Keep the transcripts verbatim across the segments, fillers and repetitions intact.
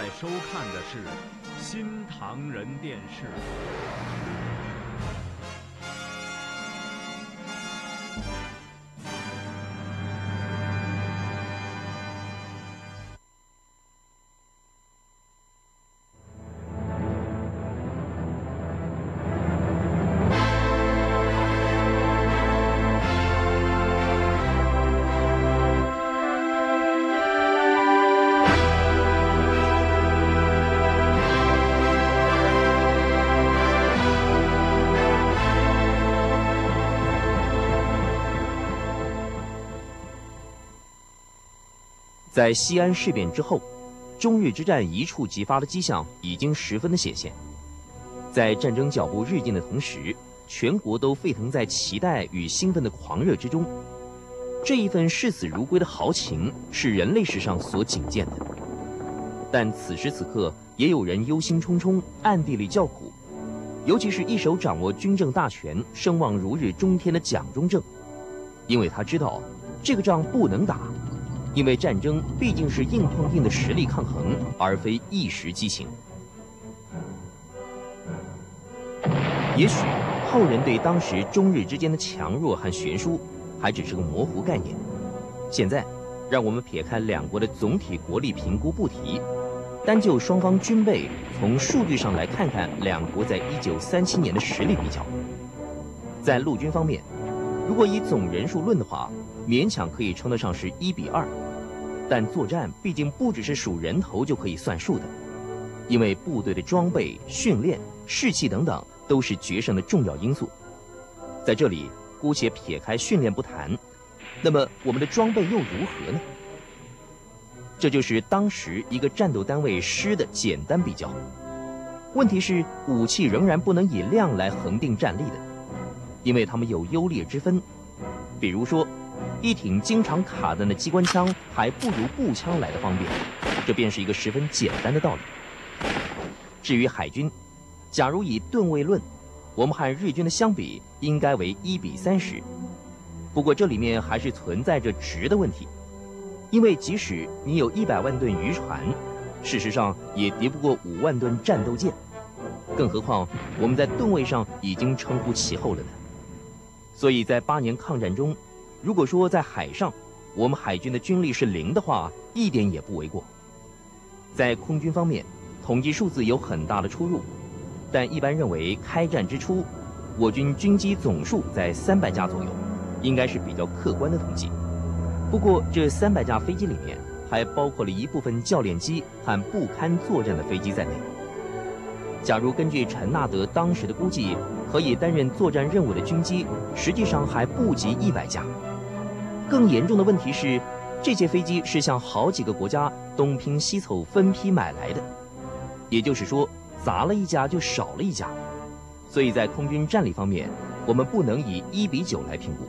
在收看的是新唐人电视。 在西安事变之后，中日之战一触即发的迹象已经十分的显现。在战争脚步日进的同时，全国都沸腾在期待与兴奋的狂热之中。这一份视死如归的豪情是人类史上所仅见的。但此时此刻，也有人忧心忡忡，暗地里叫苦。尤其是一手掌握军政大权、声望如日中天的蒋中正，因为他知道这个仗不能打。因为战争毕竟是硬碰硬的实力抗衡，而非一时激情。也许后人对当时中日之间的强弱和悬殊还只是个模糊概念。现在，让我们撇开两国的总体国力评估不提，单就双方军备，从数据上来看看两国在一九三七年的实力比较。在陆军方面，如果以总人数论的话，勉强可以称得上是一比二。但作战毕竟不只是数人头就可以算数的，因为部队的装备、训练、士气等等都是决胜的重要因素。在这里姑且撇开训练不谈，那么我们的装备又如何呢？这就是当时一个战斗单位师的简单比较。问题是武器仍然不能以量来恒定战力的，因为它们有优劣之分。比如说，一挺经常卡弹的机关枪还不如步枪来的方便，这便是一个十分简单的道理。至于海军，假如以吨位论，我们和日军的相比应该为一比三十。不过这里面还是存在着值的问题，因为即使你有一百万吨渔船，事实上也敌不过五万吨战斗舰，更何况我们在吨位上已经称呼其后了呢。所以在八年抗战中，如果说在海上我们海军的军力是零的话，一点也不为过。在空军方面，统计数字有很大的出入，但一般认为开战之初，我军军机总数在三百架左右，应该是比较客观的统计。不过这三百架飞机里面还包括了一部分教练机和不堪作战的飞机在内。假如根据陈纳德当时的估计，可以担任作战任务的军机实际上还不及一百架。更严重的问题是，这些飞机是向好几个国家东拼西凑分批买来的，也就是说砸了一架就少了一架。所以在空军战力方面，我们不能以一比九来评估。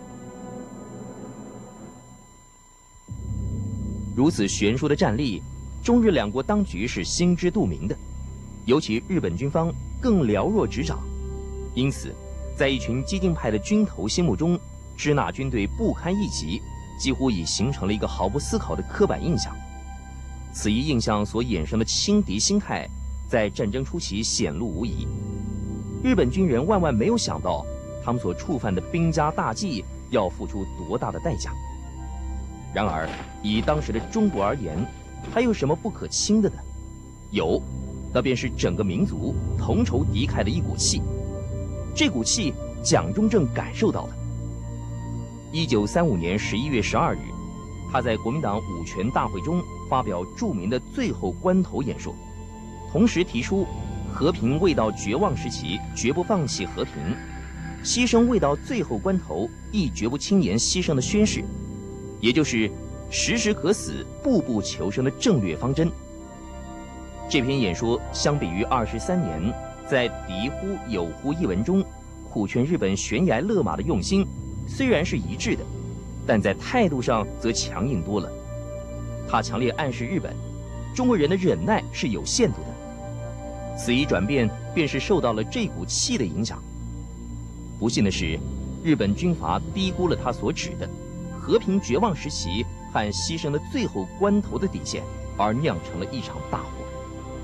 如此悬殊的战力，中日两国当局是心知肚明的，尤其日本军方更了若指掌。因此，在一群激进派的军头心目中，支那军队不堪一击，几乎已形成了一个毫不思考的刻板印象。此一印象所衍生的轻敌心态，在战争初期显露无遗。日本军人万万没有想到，他们所触犯的兵家大忌要付出多大的代价。然而，以当时的中国而言，还有什么不可轻的呢？有，那便是整个民族同仇敌忾的一股气。这股气，蒋中正感受到了。一九三五年十一月十二日，他在国民党五全大会中发表著名的最后关头演说，同时提出和平未到绝望时期，绝不放弃和平；牺牲未到最后关头，亦绝不轻言牺牲的宣誓，也就是时时可死，步步求生的正略方针。这篇演说相比于二十三年在敌乎友乎一文中苦劝日本悬崖勒马的用心，虽然是一致的，但在态度上则强硬多了。他强烈暗示日本，中国人的忍耐是有限度的。此一转变便是受到了这股气的影响。不幸的是，日本军阀低估了他所指的和平绝望时期和牺牲的最后关头的底线，而酿成了一场大祸。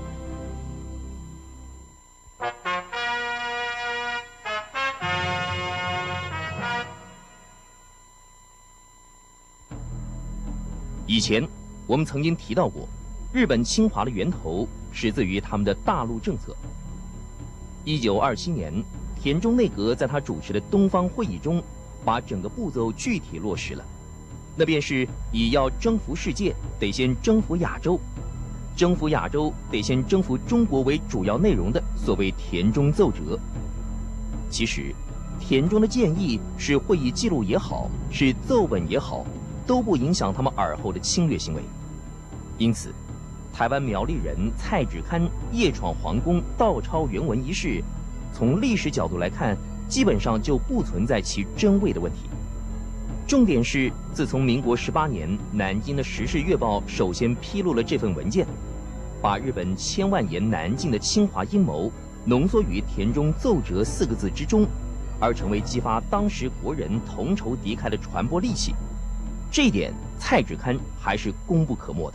以前我们曾经提到过，日本侵华的源头始自于他们的大陆政策。一九二七年，田中内阁在他主持的东方会议中，把整个步骤具体落实了。那便是以要征服世界，得先征服亚洲；征服亚洲，得先征服中国为主要内容的所谓田中奏折。其实，田中的建议是会议记录也好，是奏本也好，都不影响他们尔后的侵略行为。因此，台湾苗栗人蔡子堪夜闯皇宫盗抄原文一事，从历史角度来看，基本上就不存在其真伪的问题。重点是，自从民国十八年南京的《时事月报》首先披露了这份文件，把日本千万言南进的侵华阴谋浓缩于田中奏折四个字之中，而成为激发当时国人同仇敌忾的传播利器。这一点，蔡子堪还是功不可没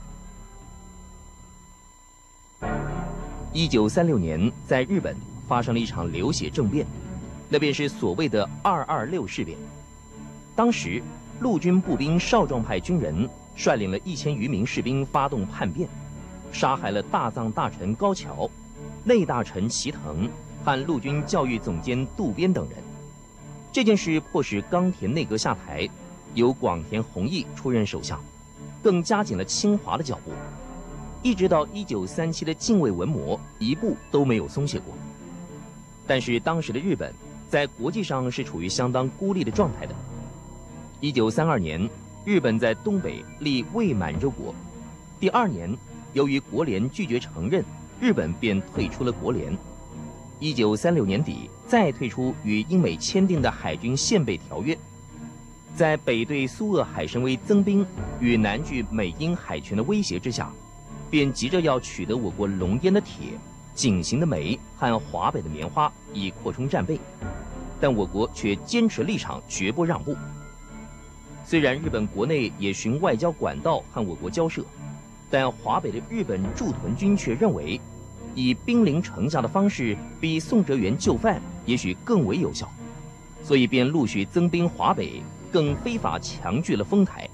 的。一九三六年，在日本发生了一场流血政变，那便是所谓的二二六事变。当时，陆军步兵少壮派军人率领了一千余名士兵发动叛变，杀害了大藏大臣高桥、内大臣齐藤和陆军教育总监渡边等人。这件事迫使冈田内阁下台，由广田弘毅出任首相，更加紧了侵华的脚步。一直到一九三七的近卫文麿，一步都没有松懈过。但是当时的日本在国际上是处于相当孤立的状态的。一九三二年，日本在东北立伪满洲国。第二年，由于国联拒绝承认，日本便退出了国联。一九三六年底，再退出与英美签订的海军宪备条约。在北对苏俄海参崴增兵与南据美英海权的威胁之下，便急着要取得我国龙烟的铁、井陉的煤和华北的棉花，以扩充战备。但我国却坚持立场，绝不让步。虽然日本国内也循外交管道和我国交涉，但华北的日本驻屯军却认为，以兵临城下的方式逼宋哲元就范，也许更为有效，所以便陆续增兵华北，更非法强据了丰台。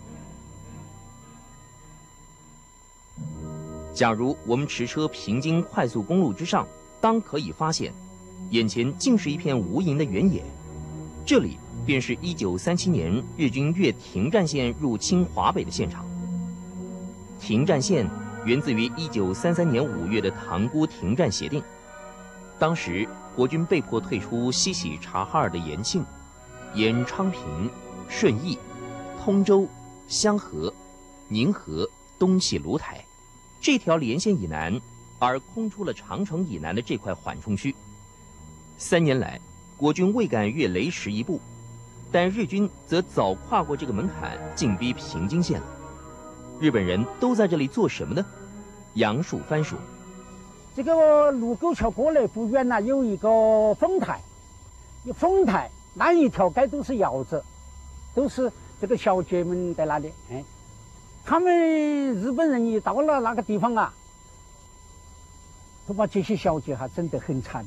假如我们持车平经快速公路之上，当可以发现，眼前竟是一片无垠的原野，这里便是一九三七年日军越停战线入侵华北的现场。停战线源自于一九三三年五月的塘沽停战协定。当时国军被迫退出西喜察哈尔的延庆、沿昌平、顺义、通州、香河、宁河东起芦台这条连线以南，而空出了长城以南的这块缓冲区。三年来，国军未敢越雷池一步，但日军则早跨过这个门槛，进逼平津县了。日本人都在这里做什么呢？杨树藩说：“ 这个卢沟桥过来不远呐、啊，有一个丰台，丰台那一条街都是窑子，都是这个小姐们在那里。哎，他们日本人一到了那个地方啊，都把这些小姐哈整得很惨了。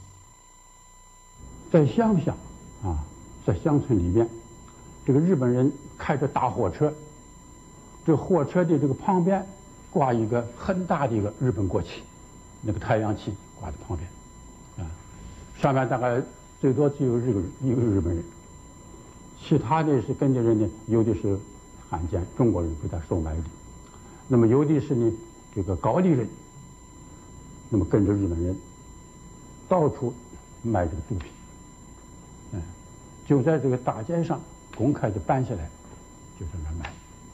在乡下啊，在乡村里面，这个日本人开着大货车，这货车的这个旁边挂一个很大的一个日本国旗，那个太阳旗挂在旁边，啊，上面大概最多只有日个一个日本人，其他的是跟着人呢，有的是汉奸中国人给他收买的，那么有的是呢这个高丽人，那么跟着日本人到处卖这个毒品，嗯，就在这个大街上公开的搬下来，就在那卖。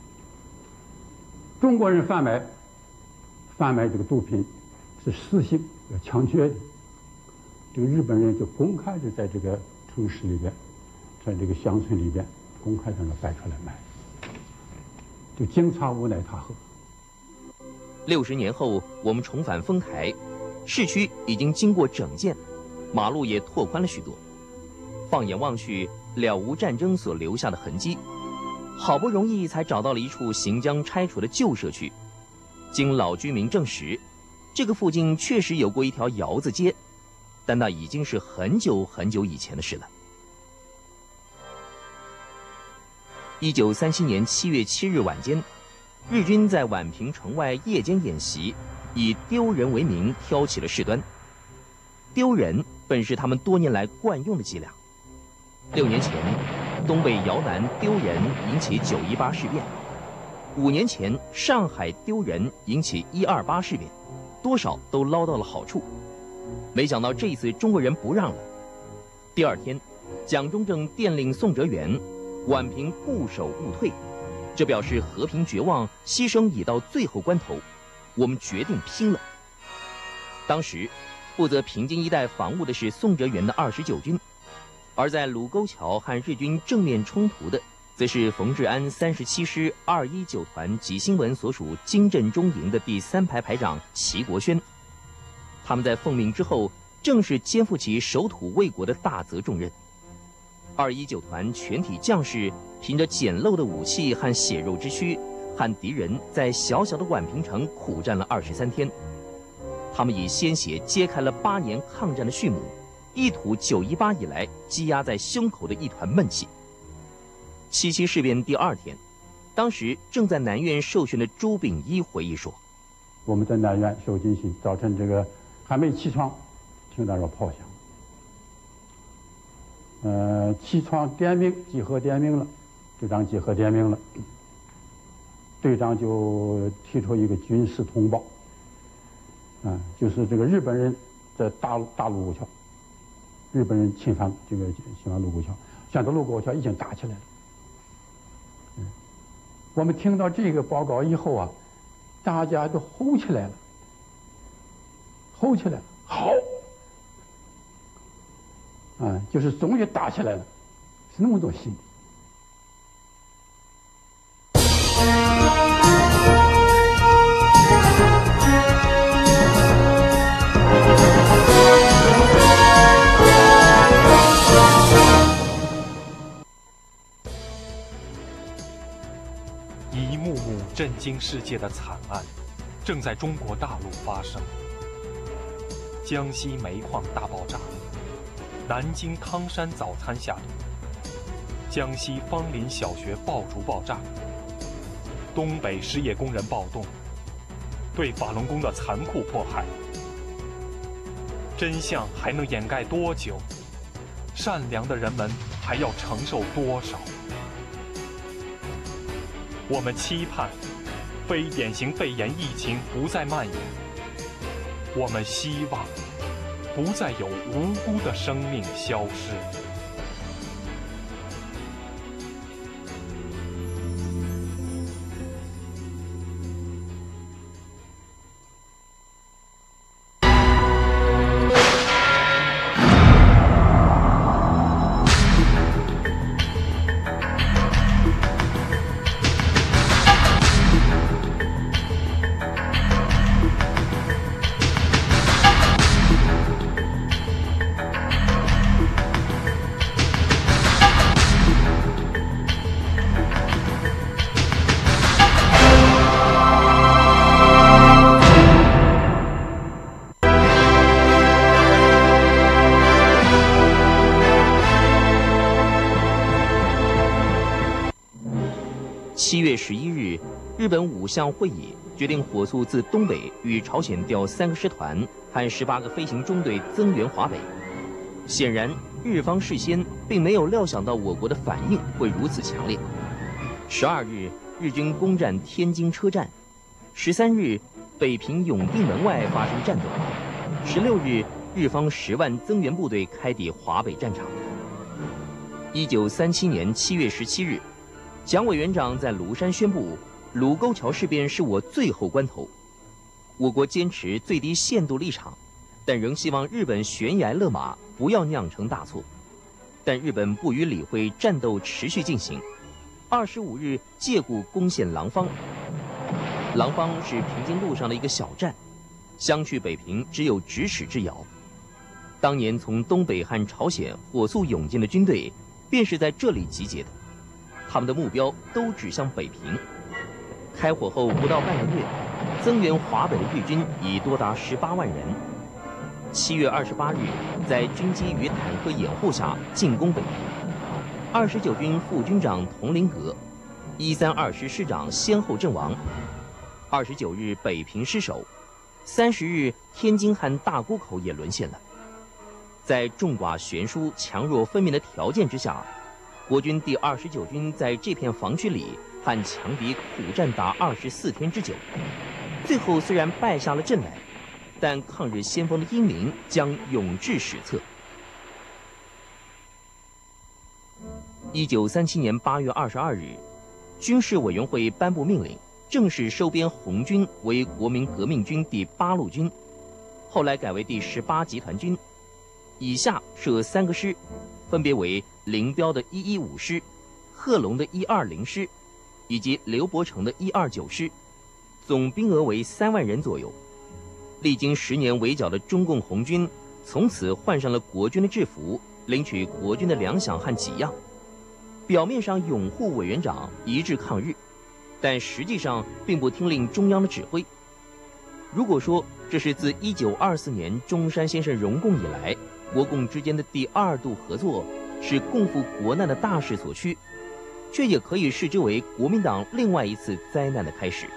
中国人贩卖贩卖这个毒品是私刑，要枪决的。这个日本人就公开的在这个城市里边，在这个乡村里边公开在那摆出来卖，就警察无奈他何。 六十年后，我们重返丰台，市区已经经过整建，马路也拓宽了许多。放眼望去，了无战争所留下的痕迹。好不容易才找到了一处行将拆除的旧社区，经老居民证实，这个附近确实有过一条窑子街，但那已经是很久很久以前的事了。一九三七年七月七日晚间， 日军在宛平城外夜间演习，以丢人为名挑起了事端。丢人本是他们多年来惯用的伎俩。六年前，东北摇篮丢人引起九一八事变；五年前，上海丢人引起一二八事变，多少都捞到了好处。没想到这一次中国人不让了。第二天，蒋中正电令宋哲元，宛平固守勿退，这表示和平绝望，牺牲已到最后关头，我们决定拼了。当时，负责平津一带防务的是宋哲元的二十九军，而在卢沟桥和日军正面冲突的，则是冯治安三十七师二一九团及新闻所属金镇中营的第三排排长齐国轩。他们在奉命之后，正式肩负起守土卫国的大责重任。二一九团全体将士凭着简陋的武器和血肉之躯，和敌人在小小的宛平城苦战了二十三天。他们以鲜血揭开了八年抗战的序幕，一吐九一八以来积压在胸口的一团闷气。七七事变第二天，当时正在南院受训的朱秉一回忆说：“ 我们在南院受军训，早晨这个还没起床，听到这炮响。呃，起床点名，集合点名了，队长集合点名了。队长就提出一个军事通报，啊，就是这个日本人在大大卢沟桥，日本人侵犯这个侵犯卢沟桥，现在卢沟桥已经打起来了。嗯，我们听到这个报告以后啊，大家都吼起来了，吼起来了，好。”啊，就是终于打起来了，是那么多心。 一幕幕震惊世界的惨案，正在中国大陆发生。江西煤矿大爆炸。南京汤山早餐下毒，江西芳林小学爆竹爆炸，东北失业工人暴动，对法轮功的残酷迫害，真相还能掩盖多久？善良的人们还要承受多少？我们期盼非典型肺炎疫情不再蔓延，我们希望不再有无辜的生命消失。 七月十一日，日本五项会议决定火速自东北与朝鲜调三个师团和十八个飞行中队增援华北。显然，日方事先并没有料想到我国的反应会如此强烈。十二日，日军攻占天津车站；十三日，北平永定门外发生战斗；十六日，日方十万增援部队开抵华北战场。一九三七年七月十七日。蒋委员长在庐山宣布，卢沟桥事变是我最后关头。我国坚持最低限度立场，但仍希望日本悬崖勒马，不要酿成大错。但日本不予理会，战斗持续进行。二十五日借故攻陷廊坊。廊坊是平津路上的一个小站，相去北平只有咫尺之遥。当年从东北和朝鲜火速涌进的军队，便是在这里集结的。他们的目标都指向北平。开火后不到半个月，增援华北的日军已多达十八万人。七月二十八日，在军机与坦克掩护下进攻北平。二十九军副军长佟麟阁、 一三二师师长先后阵亡。二十九日北平失守，三十日天津和大沽口也沦陷了。在众寡悬殊、强弱分明的条件之下，国军第二十九军在这片防区里和强敌苦战达二十四天之久，最后虽然败下了阵来，但抗日先锋的英名将永志史册。一九三七年八月二十二日，军事委员会颁布命令，正式收编红军为国民革命军第八路军，后来改为第十八集团军，以下设三个师，分别为林彪的一一五师、贺龙的一二零师，以及刘伯承的一二九师，总兵额为三万人左右。历经十年围剿的中共红军，从此换上了国军的制服，领取国军的粮饷和给养。表面上拥护委员长一致抗日，但实际上并不听令中央的指挥。如果说这是自一九二四年中山先生荣共以来，国共之间的第二度合作，是共赴国难的大势所趋，却也可以视之为国民党另外一次灾难的开始。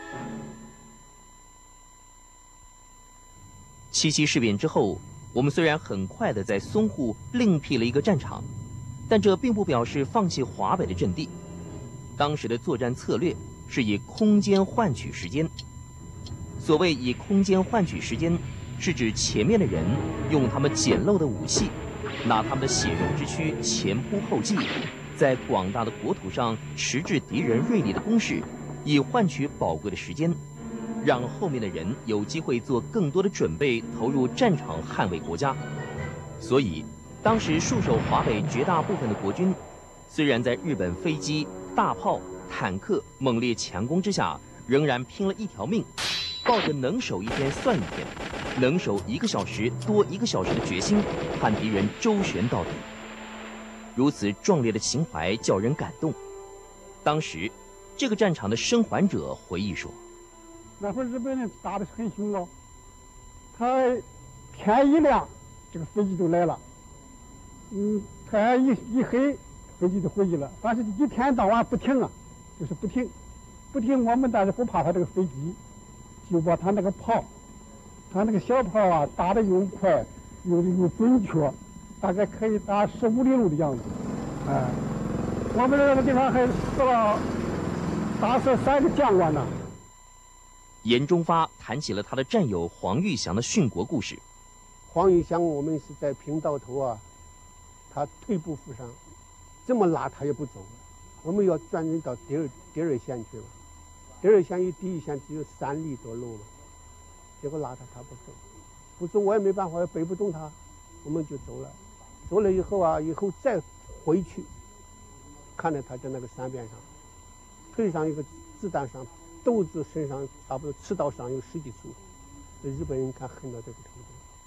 七七事变之后，我们虽然很快的在淞沪另辟了一个战场，但这并不表示放弃华北的阵地。当时的作战策略是以空间换取时间。所谓以空间换取时间，是指前面的人用他们简陋的武器，拿他们的血肉之躯前仆后继，在广大的国土上迟滞敌人锐利的攻势，以换取宝贵的时间，让后面的人有机会做更多的准备，投入战场捍卫国家。所以当时戍守华北绝大部分的国军，虽然在日本飞机、大炮、坦克猛烈强攻之下，仍然拼了一条命，抱着能守一天算一天，能守一个小时多一个小时的决心，和敌人周旋到底。如此壮烈的情怀叫人感动。当时这个战场的生还者回忆说， 那会儿日本人打得很凶哦，他天一亮，这个飞机就来了，嗯，天一一黑，飞机就回去了。但是一天到晚不停啊，就是不停，不停。我们但是不怕他这个飞机，就把他那个炮，他那个小炮啊，打得又快，又又准确，大概可以打十五里路的样子。哎，我们这个地方还死了，打死三个将官呢。 严中发谈起了他的战友黄玉祥的殉国故事。 黄玉祥，我们是在平道头啊，他腿部负伤，这么拉他也不走，我们要转运到第二第二线去嘛。第二线与第一线只有三里多路嘛，结果拉他他不走，不走我也没办法，背不动他，我们就走了。走了以后啊，以后再回去，看着他在那个山边上，腿上一个子弹伤，肚子身上差不多刺刀伤有十几处，日本人看恨到这个程度。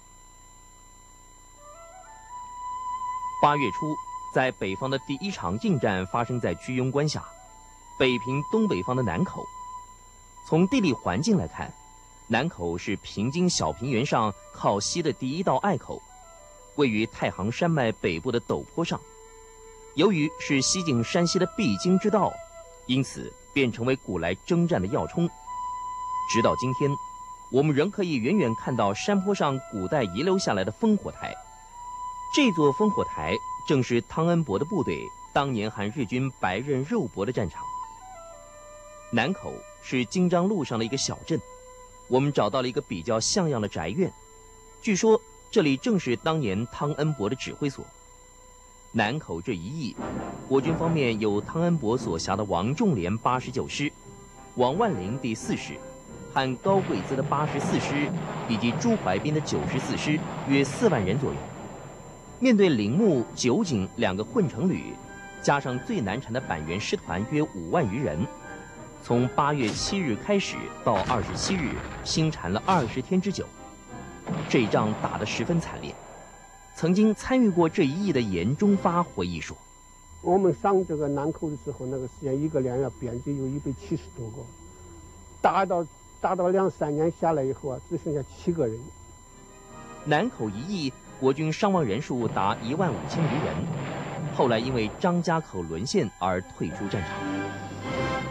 八月初，在北方的第一场硬战发生在居庸关下，北平东北方的南口。从地理环境来看，南口是平津小平原上靠西的第一道隘口，位于太行山脉北部的陡坡上。由于是西进山西的必经之道，因此便成为古来征战的要冲。直到今天，我们仍可以远远看到山坡上古代遗留下来的烽火台。这座烽火台正是汤恩伯的部队当年和日军白刃肉搏的战场。南口是金章路上的一个小镇，我们找到了一个比较像样的宅院，据说这里正是当年汤恩伯的指挥所。南口这一役，国军方面有汤恩伯所辖的王仲廉八十九师、王万龄第四师，和高贵滋的八十四师，以及朱怀彬的九十四师，约四万人左右。面对铃木、酒井两个混成旅，加上最难缠的板垣师团约五万余人，从八月七日开始到二十七日，心缠了二十天之久。这一仗打得十分惨烈。曾经参与过这一役的严中发回忆说：“ 我们上这个南口的时候，那个时间一个连要编制有一百七十多个，打到打到两三年下来以后啊，只剩下七个人。 南口一役，国军伤亡人数达一万五千余人，后来因为张家口沦陷而退出战场。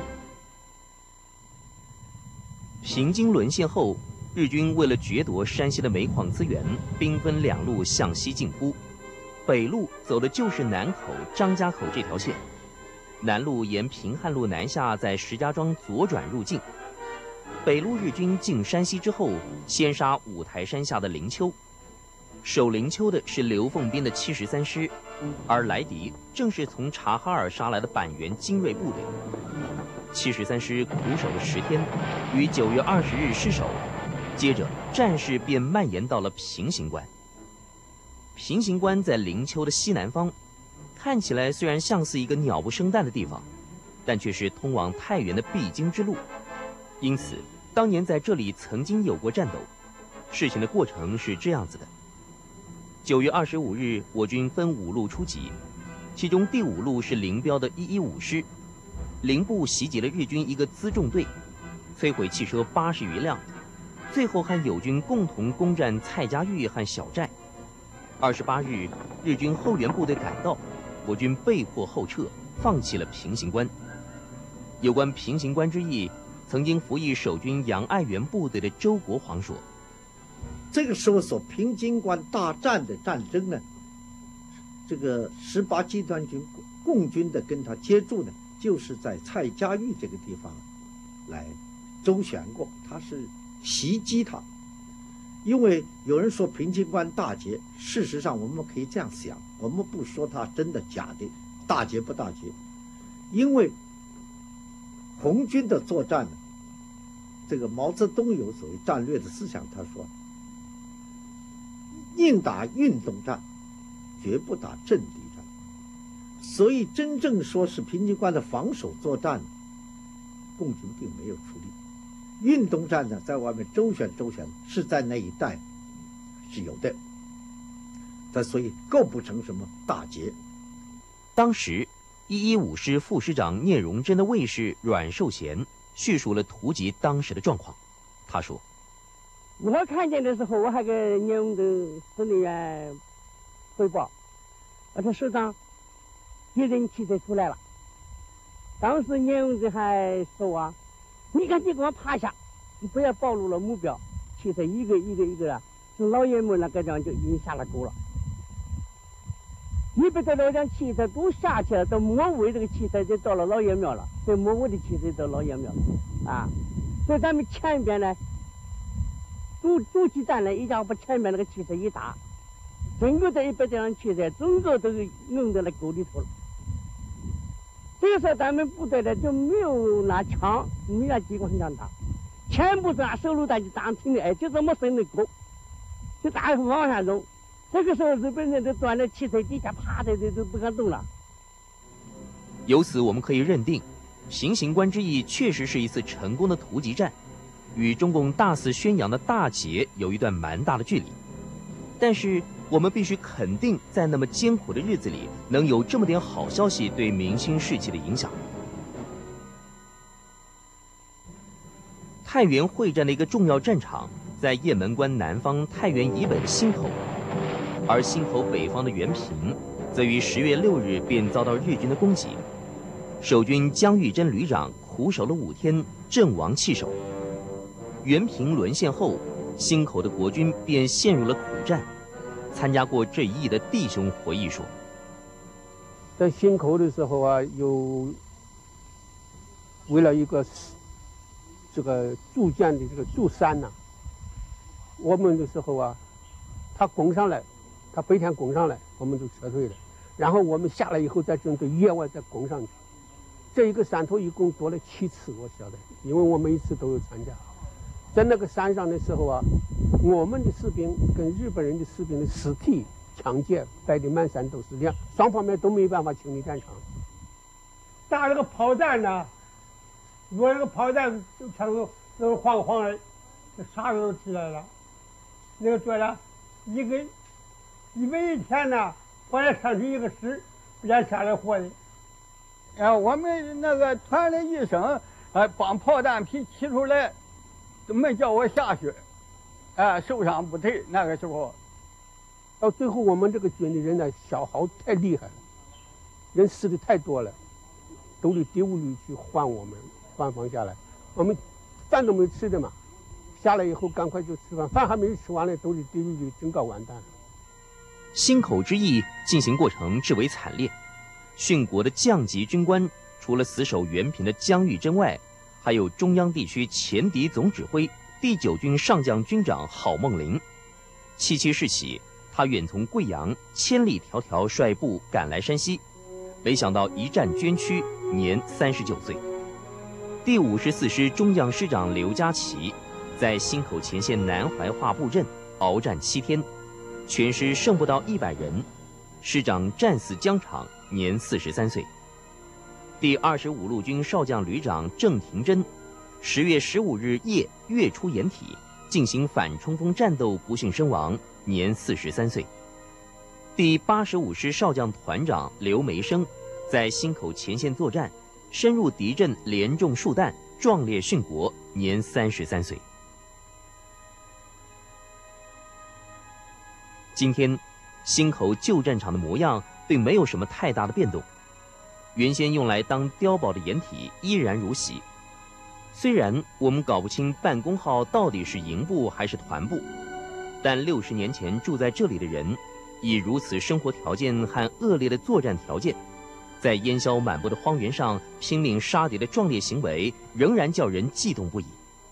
平津沦陷后，日军为了掠夺山西的煤矿资源，兵分两路向西进扑。北路走的就是南口、张家口这条线，南路沿平汉路南下，在石家庄左转入境。北路日军进山西之后，先杀五台山下的灵丘。守灵丘的是刘凤斌的七十三师，而来敌正是从察哈尔杀来的板垣精锐部队。七十三师苦守了十天，于九月二十日失守，接着战事便蔓延到了平型关。平型关在灵丘的西南方，看起来虽然像是一个鸟不生蛋的地方，但却是通往太原的必经之路，因此当年在这里曾经有过战斗。事情的过程是这样子的：九月二十五日，我军分五路出击，其中第五路是林彪的一一五师，林部袭击了日军一个辎重队，摧毁汽车八十余辆，最后和友军共同攻占蔡家峪和小寨。二十八日，日军后援部队赶到，我军被迫后撤，放弃了平型关。有关平型关之役，曾经服役守军杨爱元部队的周国煌说： 这个时候所平津关大战的战争呢，这个十八集团军共军的跟他接触呢，就是在蔡家峪这个地方来周旋过，他是袭击他。因为有人说平津关大捷，事实上我们可以这样想，我们不说它真的假的，大捷不大捷，因为红军的作战呢，这个毛泽东有所谓战略的思想，他说宁打运动战，绝不打阵地战。所以真正说是平津关的防守作战，共军并没有出力。运动战呢，在外面周旋周旋，是在那一带是有的，但所以构不成什么大捷。 当时一一五师副师长聂荣臻的卫士阮寿贤叙述了突击当时的状况。他说： 我看见的时候，我还给聂荣臻司令员汇报，我说师长，敌人汽车出来了。当时聂荣臻还说啊，你赶紧给我趴下，你不要暴露了目标。汽车一个一个一个的，从老爷们那个地方就已经下了沟了。一百多辆汽车都下去了，到莫尾这个汽车就到了老爷庙了，所以莫尾的汽车到老爷庙了啊。所以咱们前边呢，主主气站呢，一定要把前面那个汽车一打，整个这一百多辆汽车，整个都是弄到了沟里头了。这个时候咱们部队呢就没有拿枪，没拿机关枪打，全部是拿手榴弹就当挺的，哎，就这么深的沟，就打往下走。这个时候日本人都钻在汽车底下，趴在这都不敢动了。 由此我们可以认定，平型关之役确实是一次成功的突击战，与中共大肆宣扬的大捷有一段蛮大的距离。但是我们必须肯定，在那么艰苦的日子里，能有这么点好消息对民心士气的影响。太原会战的一个重要战场在雁门关南方太原以北的忻口，而忻口北方的原平，则于十月六日便遭到日军的攻击。守军姜玉珍旅长苦守了五天，阵亡弃守。原平沦陷后，忻口的国军便陷入了苦战。参加过这一役的弟兄回忆说， 在忻口的时候啊，有为了一个这个筑建的这个筑山呐、啊，我们的时候啊，他攻上来，他白天攻上来，我们就撤退了，然后我们下来以后再针对夜晚再攻上去。这一个山头一共夺了七次，我晓得，因为我每一次都有参加。在那个山上的时候啊，我们的士兵跟日本人的士兵的尸体、枪械摆得满山都是，这样双方面都没办法清理战场。 打这个炮弹呢，我这个炮弹就全都都是黄黄的，啥都起来了。那个做了一个一每一天呢，我也上去一个师，不然下来活的。 啊，我们那个团的医生，呃，把炮弹皮取出来。都没叫我下去，啊，受伤不退。那个时候， 到最后我们这个军的人呢，消耗太厉害了，人死的太多了，都得第五旅去换我们，换放下来，我们饭都没吃的嘛， 下来以后赶快就吃饭，饭还没吃完呢，都是地狱就真搞完蛋了。 兴口之役进行过程至为惨烈，殉国的将级军官除了死守原平的姜玉珍外，还有中央地区前敌总指挥第九军上将军长郝梦龄。七七事起，他远从贵阳千里迢迢率部赶来山西，没想到一战捐躯，年三十九岁。第五十四师中将师长刘家齐在兴口前线南怀化布阵鏖战七天，全师剩不到一百人，师长战死疆场，年四十三岁。第二十五路军少将旅长郑廷珍，十月十五日夜跃出掩体，进行反冲锋战斗，不幸身亡，年四十三岁。第八十五师少将团长刘梅生，在兴口前线作战，深入敌阵，连中数弹，壮烈殉国，年三十三岁。今天，兴口旧战场的模样并没有什么太大的变动，原先用来当碉堡的掩体依然如昔。虽然我们搞不清办公号到底是营部还是团部，但六十年前住在这里的人，以如此生活条件和恶劣的作战条件，在烟硝满布的荒原上拼命杀敌的壮烈行为，仍然叫人悸动不已。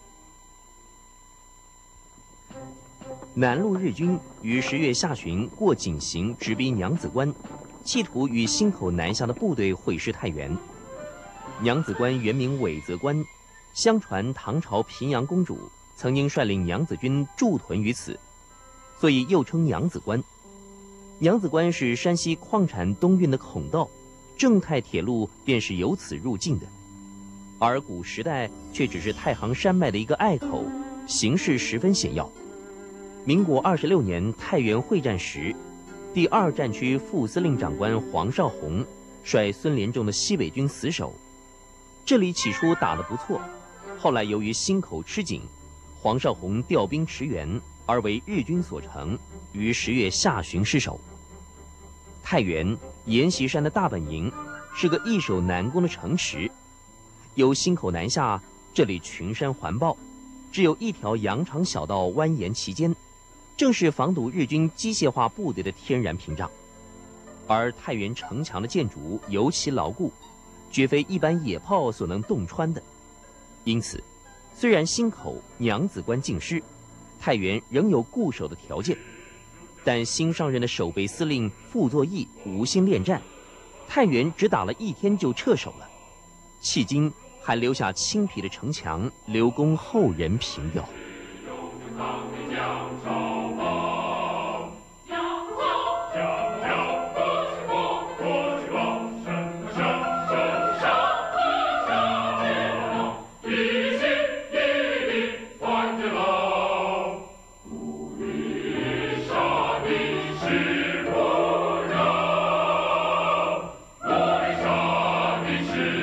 南路日军于十月下旬过井陉，直逼娘子关，企图与兴口南下的部队会师太原。娘子关原名韦泽关，相传唐朝平阳公主曾经率领娘子军驻屯于此，所以又称娘子关。娘子关是山西矿产东运的孔道，正太铁路便是由此入境的，而古时代却只是太行山脉的一个隘口，形势十分险要。民国二十六年太原会战时，第二战区副司令长官黄绍竑率孙连仲的西北军死守，这里起初打得不错，后来由于兴口吃紧，黄绍竑调兵驰援，而为日军所成，于十月下旬失守。太原阎锡山的大本营，是个易守难攻的城池，由兴口南下，这里群山环抱，只有一条羊肠小道蜿蜒其间，正是防堵日军机械化部队的天然屏障。而太原城墙的建筑尤其牢固，绝非一般野炮所能洞穿的。因此，虽然兴口、娘子关尽失，太原仍有固守的条件。但新上任的守备司令傅作义无心恋战，太原只打了一天就撤守了，迄今还留下青皮的城墙，留供后人凭吊。 是